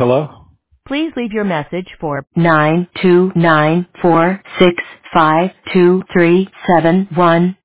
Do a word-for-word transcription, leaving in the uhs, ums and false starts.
Hello? Please leave your message for nine two nine four six five two three seven one.